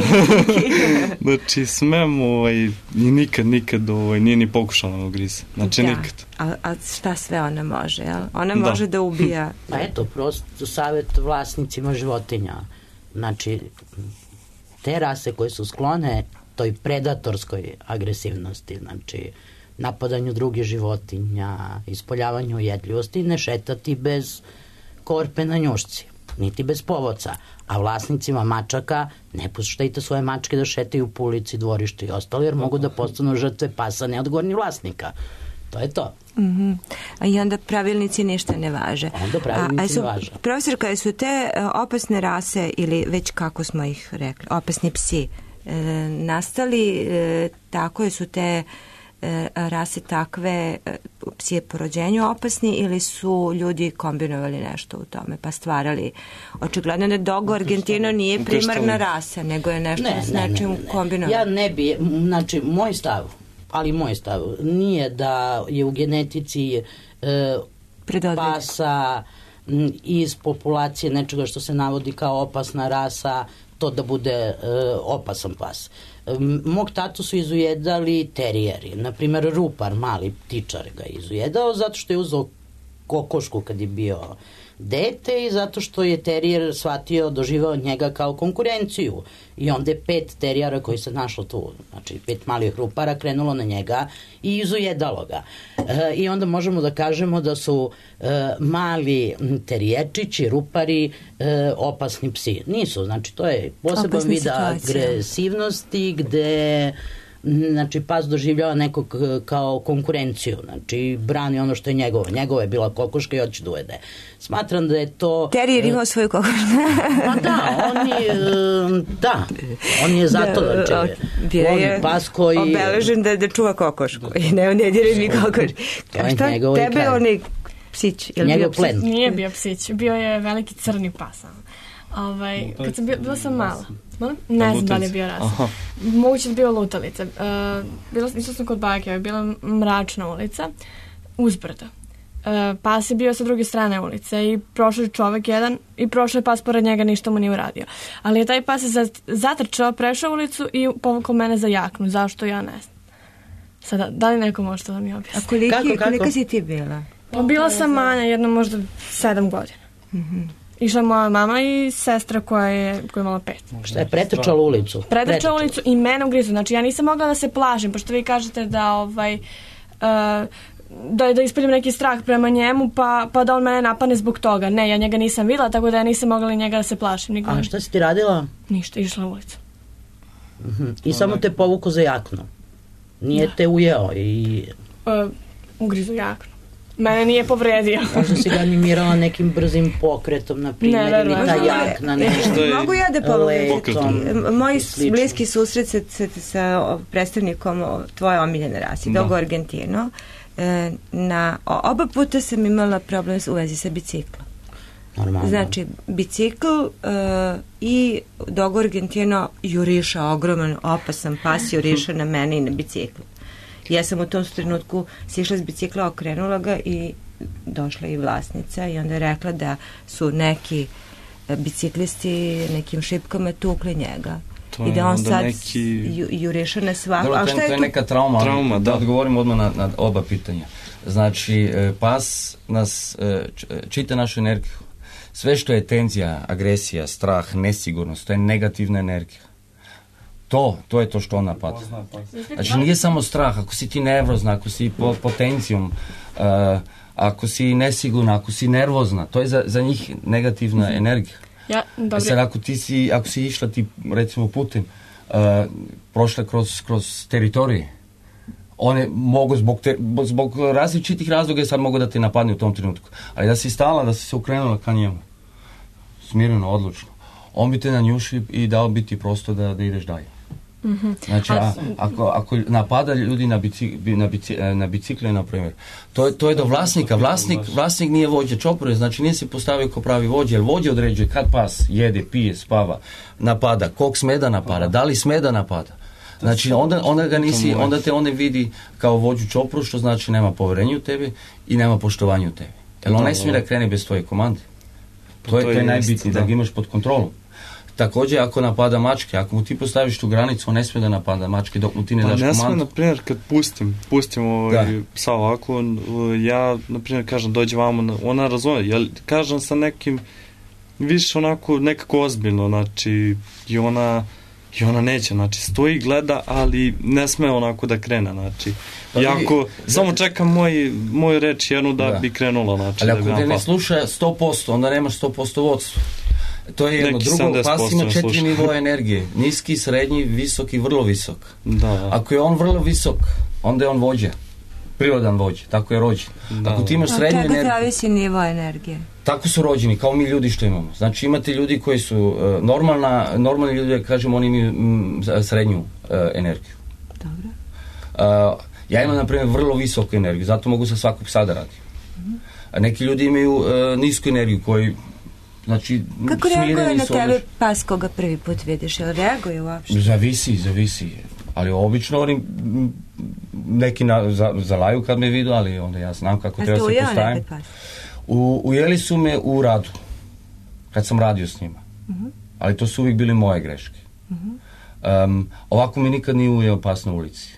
I: Znači, smem, ovaj, i nikad, nikad, ovaj, nije ni pokušala da grize. Znači,
F: Da.
I: nikad.
F: A, a šta sve ona može, jel? Ona
I: Da.
F: može da ubija...
J: Pa eto, prosto savjet vlasnicima životinja. Znači, te rase koje su sklone toj predatorskoj agresivnosti, znači napadanju drugih životinja, ispoljavanju jedljivosti, ne šetati bez korpe na njušci, niti bez povoca. A vlasnicima mačaka ne puštajte svoje mačke da šetaju po ulici, dvorištu i ostalo, jer mogu da postanu žrtve pasa neodgovornih vlasnika. To je to.
F: Mhm. A i onda pravilnici ništa ne važe.
J: Onda pravilnici
F: A, a su,
J: ne važe.
F: Profesor, kada su te uh, opasne rase, ili već kako smo ih rekli, opasni psi, e, nastali e, tako je su te e, rase takve, e, psi je po rođenju opasni, ili su ljudi kombinovali nešto u tome, pa stvarali. Očigledno da Dogo Argentino nije primarna rasa, nego je nešto
J: Ne,
F: s
J: ne,
F: nečim
J: ne, ne, ne.
F: kombinovano.
J: Ja ne bi, znači, moj stav ali moj stav, nije da je u genetici e, pasa m, iz populacije nečega što se navodi kao opasna rasa, to da bude e, opasan pas. E, mog tatu su izujedali terijeri, na primjer Rupar, mali ptičar ga je izujedao zato što je uzeo kokošku kad je bio dete i zato što je terijer shvatio, doživao njega kao konkurenciju i onda je pet terijara koji se našlo tu, znači pet malih rupara krenulo na njega i izujedalo ga. E, I onda možemo da kažemo da su e, mali teriječići, rupari e, opasni psi. Nisu, znači to je poseban vid agresivnosti gde znači pas doživljava nekog kao konkurenciju, znači brani ono što je njegovo. Njegova je bila kokoška i hoće da ujede. Smatram da je to...
F: Terijer imao svoju kokošku.
J: Pa da, on je da, on je zato da, znači, on je pas koji...
F: obeležen da, da čuva kokošku i ne, ne diraj mi kokošku. A šta tebe onaj psić?
J: Njegov plen.
L: Nije bio psić, bio je veliki crni pas. Ovaj, kad sam bio, bila sam mala. Molim? Ne znam da li je bio rasa. Moguće da bio lutalica. Uh, bila, išla sam kod bake, je bila mračna ulica, uzbrda. Uh, pas je bio sa druge strane ulice i prošao je čovek jedan i prošao je pas pored njega, ništa mu nije uradio. Ali je taj pas se zatrčao, prešao ulicu i povukao mene za jaknu. Zašto? Ja ne znam. Sada, da li neko može to da mi objasni?
F: A koliki, kako, kako? Kolika si ti bila?
L: Pa bila sam manja, jedno možda sedam godina. Mm-hmm. Išla moja mama i sestra koja je, koja je imala pet.
J: Šta je pretrčala ulicu?
L: Pretrčala ulicu i mene ugrizu. Znači ja nisam mogla da se plašim, pošto vi kažete da ovaj... Uh, da, da ispoljim neki strah prema njemu, pa, pa da on mene napane zbog toga. Ne, ja njega nisam videla, tako da ja nisam mogla njega da se plašim. Nikog.
J: A šta si ti radila?
L: Ništa, išla u ulicu.
J: Uh-huh. I samo te povuku za jaknu? Nije da. te ujeo i...
L: Uh, ugrizu jaknu. Mene nije povredio.
J: Možda si ga animirala nekim brzim pokretom, na primjer, ne, ili ta jakna, nešto.
F: Mogu ja da povredim? Moj bliski susret sa, sa, sa predstavnikom tvoje omiljene rasi, Dogo Argentino, na oba puta sam imala problem u vezi sa biciklom.
J: Normalno.
F: Znači, bicikl uh, i Dogo Argentino juriša, ogroman, opasan pas juriša na mene i na biciklu. Ja sam u tom trenutku sišla s bicikla, okrenula ga i došla i vlasnica i onda je rekla da su neki biciklisti nekim šipkama tukli njega.
I: To
F: i da on sad
I: neki...
F: ju, juriša na svaku.
K: Dobro, to, je, to je neka trauma,
I: trauma
K: da. da odgovorimo odmah na, na oba pitanja. Znači, pas nas čita našu energiju. Sve što je tenzija, agresija, strah, nesigurnost, to je negativna energija. To, to je to što on napada. Znači nije samo strah, ako si ti nervozna, ako si po, potencijom, uh, ako si nesigurna, ako si nervozna, to je za, za njih negativna mm-hmm. energija.
L: Ja, dobro.
K: Sad ako ti si, ako si išla ti recimo putem, uh, prošla kroz, kroz teritorije, one mogu zbog, te, zbog različitih razloga sad mogu da te napadne u tom trenutku. Ali da si stala, da si se okrenula ka njemu, smireno, odlučno, on bi te nanjušio i dao bi ti prosto da, da ideš dalje.
L: Mm-hmm.
K: Znači, a, ako, ako napada ljudi na, bici, na, bici, na bicikle, na primjer, to, to je do vlasnika. Vlasnik, vlasnik nije vođa čopore, znači nije se postavio kao pravi vođa, jer vođa određuje kad pas jede, pije, spava, napada, kog sme da napada, da li sme da napada. Znači, onda, onda, ga nisi, onda te one vidi kao vođu čopru, što znači nema poverenja u tebi i nema poštovanja u tebi. Jer on ne smije da krene bez tvoje komande. To je, to je najbitnije, da ga imaš pod kontrolom. Također, ako napada mačke, ako mu ti postaviš tu granicu, on ne smije da napada mačke dok mu ti ne daš
I: komandu.
K: komandu.
I: Ne smije, na primjer, kad pustim, pustim ovaj, psa ovako, ja, na primjer, kažem, dođe vamo, ona razume, ja kažem sa nekim, više onako, nekako ozbiljno, znači, i ona, i ona neće, znači, stoji, gleda, ali ne sme onako da krene, znači, pa jako, vi, samo čekam moj, moj reč jednu da, da bi krenula, znači.
K: Ali
I: da
K: ako te ne sluša sto posto, onda nemaš sto posto vodstva. To je jedno. Drugo, pas ima četiri nivoa energije. Niski, srednji, visok i vrlo visok.
I: Da.
K: Ako je on vrlo visok, onda je on vođa. Prirodan vođa. Tako je rođen. Da. Ako ti imaš srednju energiju...
F: Od čega zavisi nivo energije?
K: Tako su rođeni, kao mi ljudi što imamo. Znači imate ljudi koji su uh, normalna, normalni ljudi, kažemo, oni imaju mm, srednju uh, energiju.
F: Dobro.
K: Uh, ja imam, na primjer, vrlo visoku energiju, zato mogu sa svakog psa da radim. Uh-huh. A neki ljudi imaju uh, nisku energiju koji... Znači,
F: kako reaguje na tebe pas koga prvi put vidiš? Jel reaguje uopšte?
K: Zavisi, zavisi. Ali obično oni neki na, za, zalaju kad me vidu, ali onda ja znam kako treba se postavim. U, ujeli su me u radu, kad sam radio s njima. Uh-huh. Ali to su uvijek bile moje greške. Uh-huh. Um, ovako mi nikad nije ujeo pas na ulici.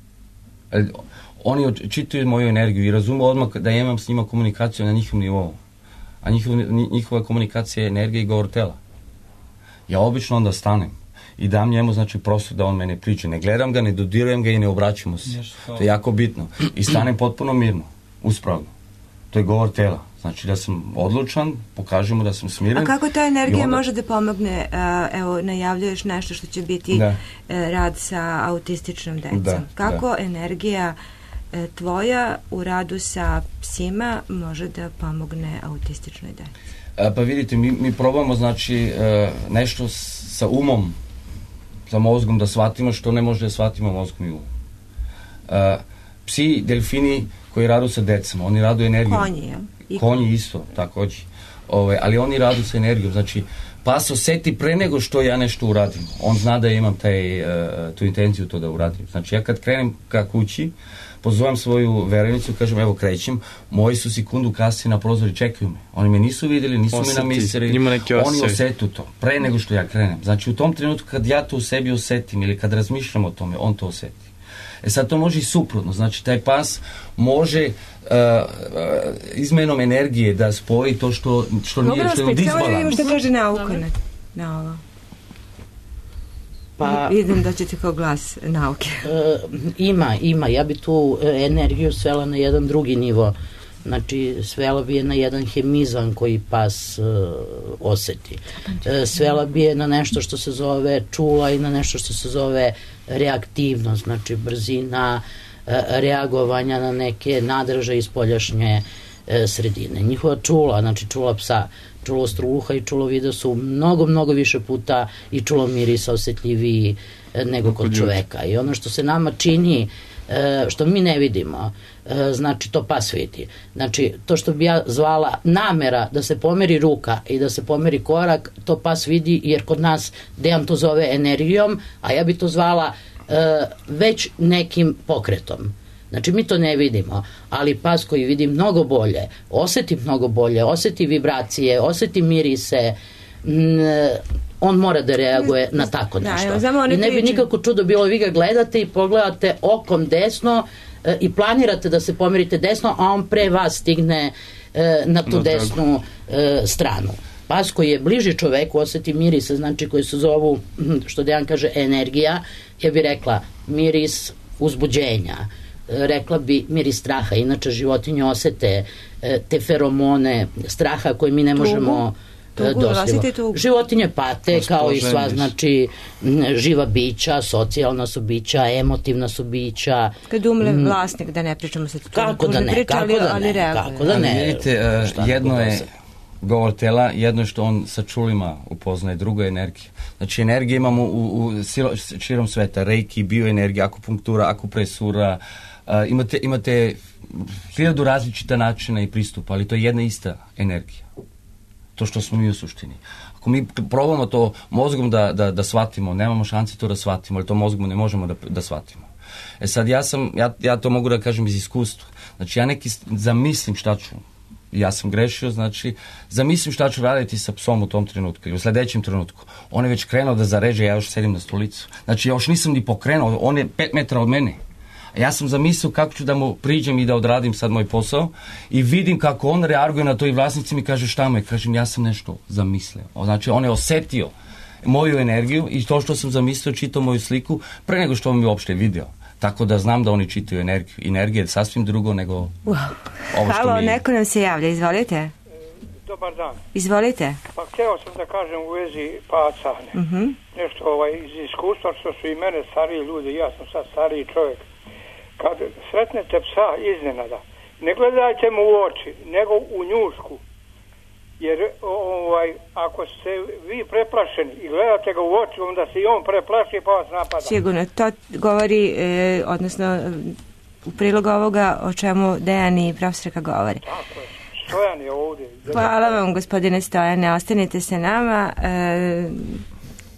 K: Oni čitaju moju energiju i razumu odmah da ja imam s njima komunikaciju na njihovom nivou. A njihov, njihova komunikacija je energija i govor tela. Ja obično onda stanem i dam njemu, znači, prostor da on mene priča. Ne gledam ga, ne dodirujem ga i ne obraćamo se. To je jako bitno. I stanem potpuno mirno, uspravno. To je govor tela. Znači da sam odlučan, pokažemo da sam smiren.
F: A kako ta energija
K: onda...
F: može da pomogne, uh, evo, najavljuješ nešto što će biti uh, rad sa autističnom decom. Da, kako da. energija uh, tvoja u radu sa psima može da pomogne autističnoj deci?
K: Uh, pa vidite, mi, mi probamo, znači, uh, nešto s, sa umom, sa mozgom da shvatimo što ne može da shvatimo mozgom i umom. Uh, psi, delfini koji radu sa decom, oni radu energijom.
F: Konji, ja? I
K: konji isto, takođe. Ove, ali oni radu sa energijom. Znači, pas oseti pre nego što ja nešto uradim. On zna da imam taj, uh, tu intenciju to da uradim. Znači, ja kad krenem ka kući, pozovem svoju verenicu, kažem, evo krećem, moji su sekundu kasnije na prozori, čekaju me. Oni me nisu videli, nisu
I: oseti,
K: me namislili. Oni osetu to, pre nego što ja krenem. Znači, u tom trenutku kad ja to u sebi osetim ili kad razmišljam o tome, on to oseti. E sad to može i suprotno, znači taj pas može uh, uh, izmenom energije da spoji to što, što nije, što je u disbalansu.
F: Mogu da vas što kaže nauka na, na ovo. Pa, vidim da ćete kao glas nauke.
J: Uh, ima, ima. Ja bi tu energiju svela na jedan drugi nivo. Znači, svela bi je na jedan hemizam koji pas uh, oseti. Uh, svela bi je na nešto što se zove čula i na nešto što se zove reaktivnost, znači brzina uh, reagovanja na neke nadraže iz spoljašnje uh, sredine. Njihova čula, znači čula psa, čulo struha i čulo vida su mnogo, mnogo više puta i čulo mirisa osetljiviji uh, nego kod čoveka. I ono što se nama čini, što mi ne vidimo, znači to pas vidi. Znači to što bi ja zvala namera da se pomeri ruka i da se pomeri korak, to pas vidi, jer kod nas Dejan to zove energijom, a ja bi to zvala već nekim pokretom. Znači mi to ne vidimo, ali pas koji vidi mnogo bolje, oseti mnogo bolje, oseti vibracije, oseti mirise, on mora da reaguje na tako nešto. I ne bi nikako čudo bilo, vi ga gledate i pogledate okom desno e, i planirate da se pomerite desno, a on pre vas stigne e, na tu desnu e, stranu. Pas koji je bliži čoveku oseti mirise, znači koji se zovu, što Dejan kaže, energija, ja bih rekla miris uzbuđenja, rekla bi miris straha. Inače životinje osete e, te feromone straha koje mi ne možemo doslivo. Životinje pate kao i sva, znači živa bića, socijalna su bića, emotivna su bića.
F: Kad umre vlasnik, da ne pričamo se to.
J: Kako da ne, kako da ne, kako da ne.
K: Vidite, jedno je govor tela, jedno je što on sa čulima upoznaje, drugo je energija. Znači energije imamo u, u širom sveta, reiki, bioenergija, akupunktura, akupresura, uh, imate, imate hiljadu različita načina i pristupa, ali to je jedna ista energija. To što smo mi u suštini. Ako mi probamo to mozgom da, da, da shvatimo, nemamo šanse to da shvatimo, ali to mozgom ne možemo da, da shvatimo. E sad, ja sam, ja, ja to mogu da kažem iz iskustva. Znači, ja neki zamislim šta ću, ja sam grešio, znači, zamislim šta ću raditi sa psom u tom trenutku, ili u sledećem trenutku. On je već krenuo da zareže, ja još sedim na stolicu. Znači, ja još nisam ni pokrenuo, on je pet metra od mene. Ja sam zamislio kako ću da mu priđem i da odradim sad moj posao i vidim kako on reaguje na to i vlasnici mi kaže šta mu je. Kažem, ja sam nešto zamislio. Znači, on je osetio moju energiju i to što sam zamislio, čitao moju sliku pre nego što on mi uopšte video. Tako da znam da oni čitaju energiju. Energija je sasvim drugo nego
F: wow.
K: ovo što
F: Halo,
K: mi je.
F: neko nam se javlja, izvolite.
R: Dobar dan.
F: Izvolite.
R: Pa hteo sam da kažem u vezi paca. Ne?
F: Uh-huh.
R: Nešto ovaj, iz iskustva što su i mene stariji ljudi, ja sam sad stariji čovjek. Kad sretnete psa iznenada, ne gledajte mu u oči, nego u njušku. Jer ovaj, ako ste vi preplašeni i gledate ga u oči, onda se i on preplaši pa vas napada.
F: Sigurno, to govori, e, odnosno u prilog ovoga o čemu Dejan i profesorka govori.
R: Tako je, Stojan je ovdje.
F: Hvala vam, gospodine Stojane, ostanite se nama. E,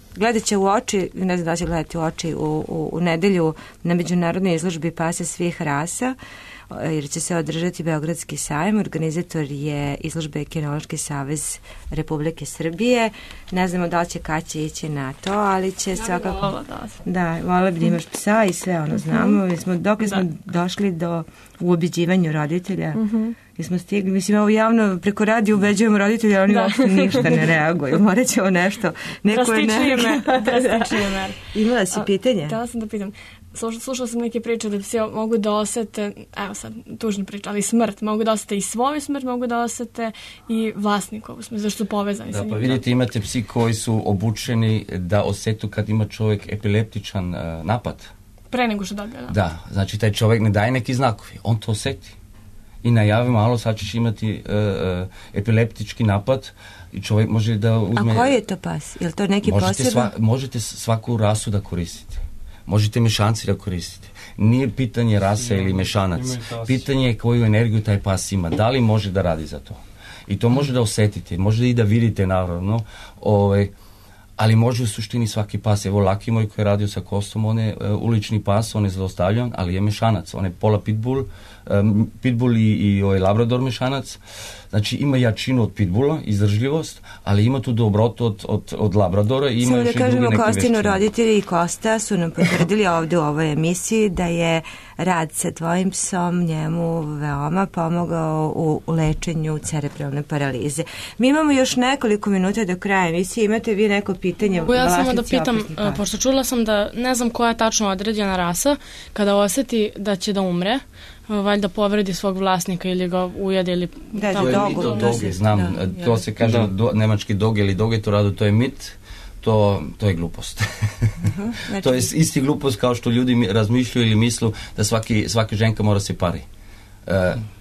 F: gledat će u oči, ne znam da će gledati u oči, u, u, u nedelju na međunarodnoj izložbi pasa svih rasa, jer će se održati Beogradski sajam. Organizator je izložbe Kinološki savez Republike Srbije. Ne znamo da li će kad će ići na to, ali će svakako... Da, vola bi da imaš psa i sve ono znamo. Mi smo, dok smo došli do uobiđivanju roditelja, mi smo stigli, mislim, ovo javno preko radija ubeđujemo roditelja, ali oni uopšte ništa ne reaguju. Morat ćemo nešto.
L: Drastičnije mer. Drastičnije mer.
F: Imala si pitanje?
L: Htjela sam da pitam. Slušala sam neke priče da psi mogu da osete, evo sad, tužna priča, ali smrt, mogu da osete i svoju smrt, mogu da osete i vlasnikovu smrt, zašto su povezani
K: da,
L: sa njim.
K: Pa vidite, imate psi koji su obučeni da osetu kad ima čovjek epileptičan uh, napad.
L: Pre nego što dobije napad.
K: Da, znači taj čovjek ne daje neki znakovi, on to oseti. I najavi malo, sad ćeš imati uh, uh, epileptički napad i čovjek može da uzme...
F: A koji je to pas? Je li to neki
K: možete
F: poseban?
K: Sva, možete svaku rasu da koristite. Možete mešanci da koristite. Nije pitanje rase ili mešanac. Pitanje je koju energiju taj pas ima. Da li može da radi za to? I to može da osetite. Može i da vidite, naravno. Ovaj, ali može u suštini svaki pas. Evo, Laki moj koji je radio sa Kostom, on je uh, ulični pas, on je zlostavljan, ali je mešanac. On je pola pitbull, um, pitbull i, i ovaj labrador mešanac. Znači, ima jačinu od pitbulla, izdržljivost, ali ima tu dobrotu od, od, od labradora i ima
F: samo
K: još
F: da
K: i druge
F: kažemo,
K: neke
F: Kostinu
K: veštine.
F: roditelji i Kosta su nam potvrdili ovdje u ovoj emisiji da je rad sa tvojim psom njemu veoma pomogao u, u lečenju cerebralne paralize. Mi imamo još nekoliko minuta do kraja emisije. Imate vi neko pitanje?
H: Ja samo da pitam, pošto čula sam da ne znam koja je tačno određena rasa, kada osjeti da će da umre, valjda povredi svog vlasnika ili ga ujede ili...
F: Da,
K: to je
F: dogu,
K: to, doge, znam, da, to se kaže do, nemački doge ili doge, to rado, to je mit, to, to je glupost. Uh-huh, znači... To je isti glupost kao što ljudi razmišljaju ili mislu da svaki, svaki ženka mora se pari. Uh,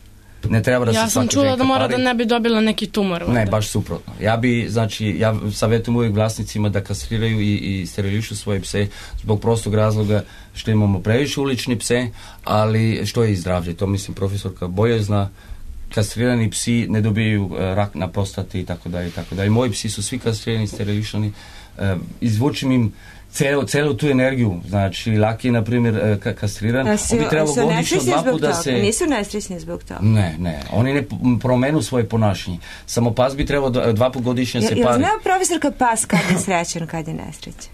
K: ne treba da
H: ja
K: se
H: sam
K: svaki
H: čula
K: ženka
H: da mora
K: pari.
H: Da ne bi dobila neki tumor.
K: Ne, baš suprotno. Ja bi, znači, ja savjetujem uvijek vlasnicima da kastriraju i, i sterilišu svoje pse zbog prostog razloga što imamo previše ulični pse, ali što je i zdravlje. To mislim profesorka Boja zna. Kastrirani psi ne dobijaju uh, rak na prostati i tako dalje i tako dalje. Moji psi su svi kastrirani, sterilišani. Uh, izvučim im celu, celu tu energiju. Znači, Laki je, na primjer, uh, kastriran.
F: A su,
K: on bi trebalo godišnje dva puta da se...
F: Nisu nesrećni zbog toga?
K: Ne, ne. Oni ne promenu svoje ponašanje. Samo pas bi trebalo dva puta godišnje se pari.
F: Jel zna profesorka pas kad je srećan, kad je nesrećan?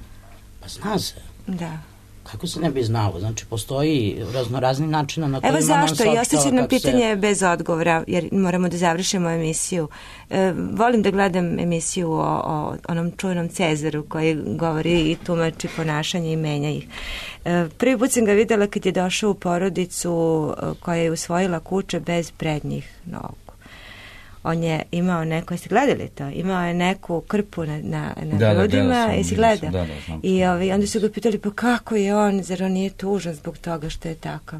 J: Pa zna se.
F: Da.
J: Kako se ne bi znalo? Znači, postoji raznorazni načina na kojima
F: Evo zašto, i ostaće nam pitanje
J: se...
F: bez odgovora, jer moramo da završimo emisiju. E, volim da gledam emisiju o, o onom čujnom Cezaru koji govori i tumači ponašanje i menja ih. E, prvi put sam ga videla kad je došao u porodicu koja je usvojila kuće bez prednjih nogu. On je imao neko, jeste gledali to? Imao je neku krpu na, na, na
K: da,
F: grudima
K: da,
F: i si gleda.
K: Da, da, znam.
F: I ovaj, onda su ga pitali, pa kako je on, zar on nije tužan zbog toga što je takav?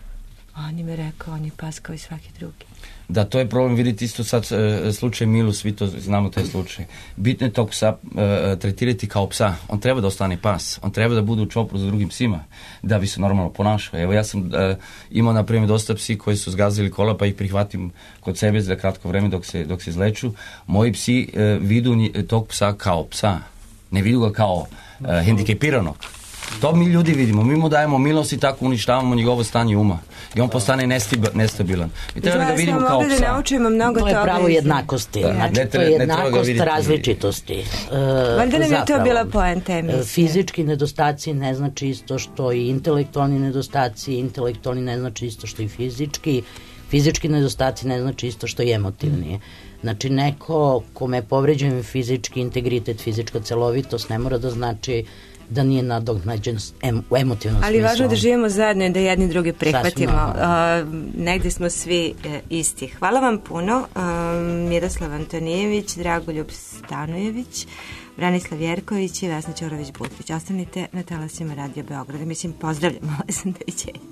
F: A on im je rekao, on je pas kao i svaki drugi.
K: Da, to je problem, vidite isto sad uh, slučaj Milu, svi to znamo taj slučaj. Bitno je tog psa uh, tretirati kao psa. On treba da ostane pas. On treba da bude u čopru za drugim psima, da bi se normalno ponašao. Evo, ja sam uh, imao, na primjer, dosta psi koji su zgazili kola, pa ih prihvatim kod sebe za kratko vreme dok se, dok se izleču. Moji psi uh, vidu tog psa kao psa. Ne vidu ga kao uh, hendikepiranog. To mi ljudi vidimo. Mi mu dajemo milost i tako uništavamo njegovo stanje uma. I on postane nestabilan. I treba da ga vidimo kao psa.
F: Da naučimo mnogo
J: to je
F: toga.
J: pravo jednakosti. Da. Znači, to je jednakost različitosti.
F: Valjda nam je to bila poenta emisije.
J: Fizički nedostaci ne znači isto što i intelektualni nedostaci. Intelektualni ne znači isto što i fizički. Fizički nedostaci ne znači isto što i emotivni. Znači, neko kome je povređen fizički integritet, fizička celovitost, ne mora da znači da nije nadoknađen em, u emotivnom
F: ali
J: smislu.
F: važno da živimo zajedno i da jedni drugi prihvatimo. Uh, negde smo svi uh, isti. Hvala vam puno. Uh, Miroslav Antonijević, Dragoljub Stanojević, Branislav Jerković i Vesna Ćorović-Butvić. Ostanite na talasima Radio Beograda. Mislim, pozdravljamo vas. Doviđenja.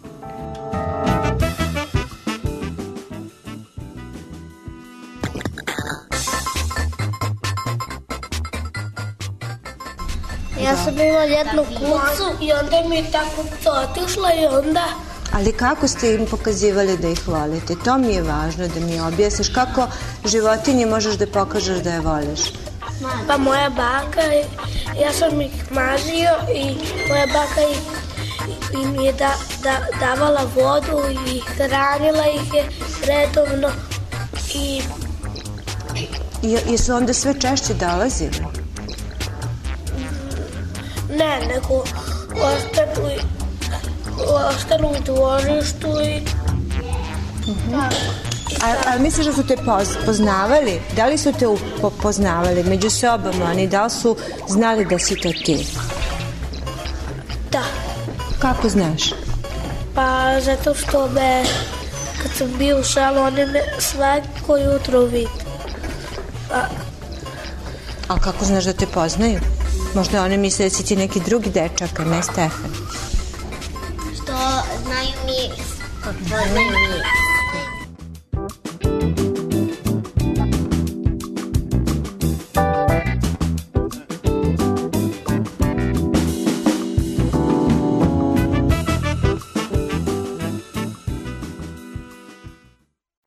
G: Ja sam imala jednu kucu i onda mi je tako to otišla i onda...
F: Ali kako ste im pokazivali da ih volite? To mi je važno da mi objasniš kako životinji možeš da pokažeš da je voliš.
G: Pa moja baka, ja sam ih mazio i moja baka ih, im je da, da, davala vodu i hranila ih je redovno i...
F: I jesu onda sve češće dolazili?
G: Ne, nego ostanu, ostanu u dvorištu i...
F: Uh-huh. A, a misliš da su te poz, poznavali? Da li su te poznavali među sobama? Oni da li su znali da si to ti?
G: Da.
F: Kako znaš?
G: Pa zato što me, kad sam bio u šalu, oni me svako jutro vide. A,
F: a kako znaš da te poznaju? Možda oni misle da si ti neki drugi dečak, a ne Stefan.
Q: Što znaju miris, kad poznaju miris.